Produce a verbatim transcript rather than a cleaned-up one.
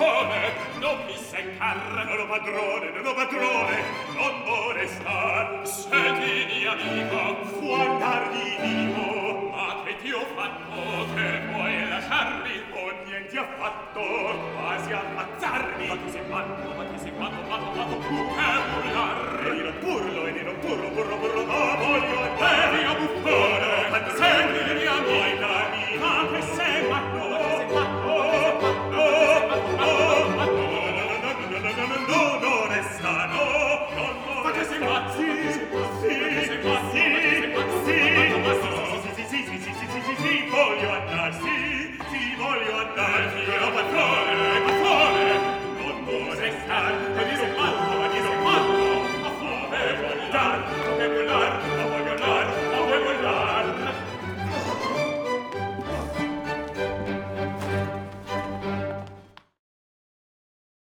buffone, non mi seccar. Non ho padrone, non ho padrone, non vuole star. Senti, mio amico, fuor dargli vivo. Ma che ti ho fatto, che vuoi lasciarmi? Oh, niente affatto, quasi ammazzarmi. Ma ti sei fatto, ma ti sei fatto, fatto, fatto tu che burlar. E io non burlo, e io non burlo, burlo, burlo, ma voglio andare. Devi a buffone, senti, mio amico.